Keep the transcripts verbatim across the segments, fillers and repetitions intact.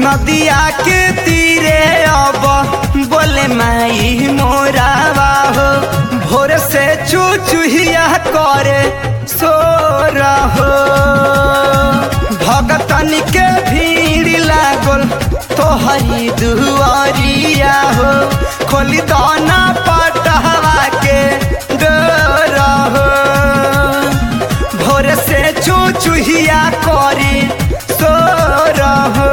नदिया के तीरे अब बोले माई मोरावा हो भोर से चुचुहिया करे सो रहो भगतन के भीड़ लागल तोहरी दुआरिया हो खोली दाना पटवा के डर हो भोर से चुचुहिया करी सो रहो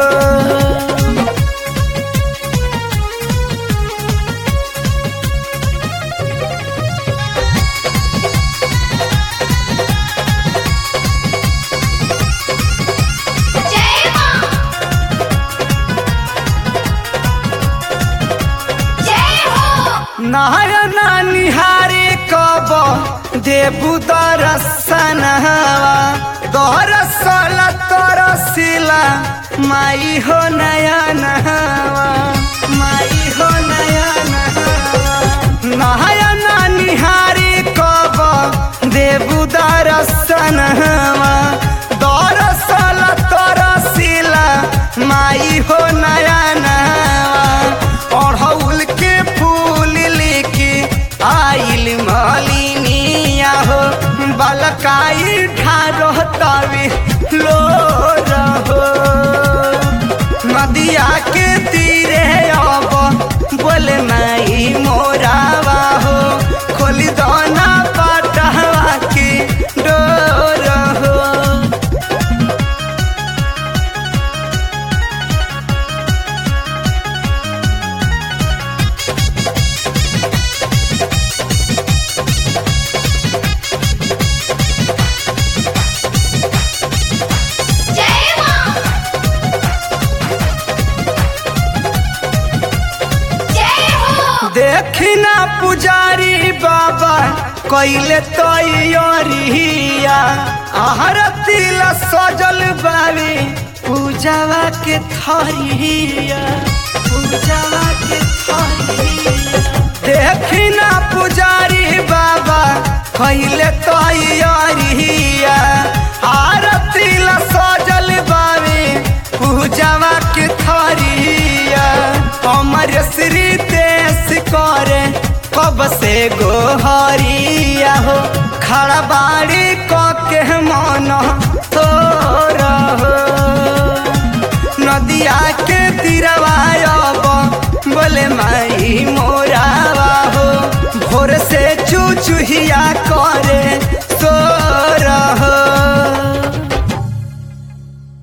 नारायणा निहारे कब देबू दरसनवा दरसल तरसिला माई हो नयनवा माई हो नयनवा नारायणा निहारे कब देबू दरसनवा दरसल तरसिला माई हो नयनवा अड़हुल के फूल लेके आइल मालिनिया हो बलकाई ढारो तवे लो रहो नदिया के तीरे अब बोले माई मोरावा हो खोली दाना पटवा के डोर हो देखना पुजारी बाबा कैले तैयारिया आरती ला सजल बाली पूजावा के थरिया पूजावा के थरिया देखना पुजारी बाबा कैले तैयारिया आरती ला सजल बाली पूजावा के थरिया हमर श्री देश करे कब से गोहरिया हो खड़ा बाड़ी क के मन तोरा